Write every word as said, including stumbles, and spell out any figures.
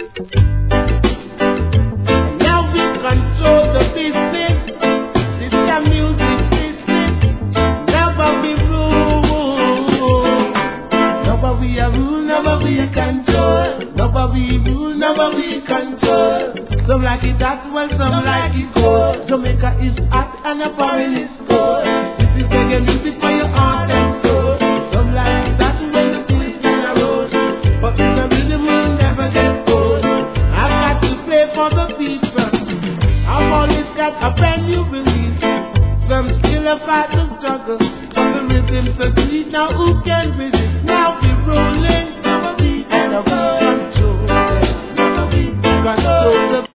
Now we control the business. This the music business. Never we rule. Never we a rule, never we a control. Never we rule, never we control. Some like it hot, well some like it cold. Jamaica is hot and a foreign is cold. This is reggae music for your heart and soul. Some like it hot when the twist in the road. But in the rhythm will never get old. I've got to play for the people. I've always got a brand new release. Some still a fight to struggle. But the rhythm's so sweet, now who can resist?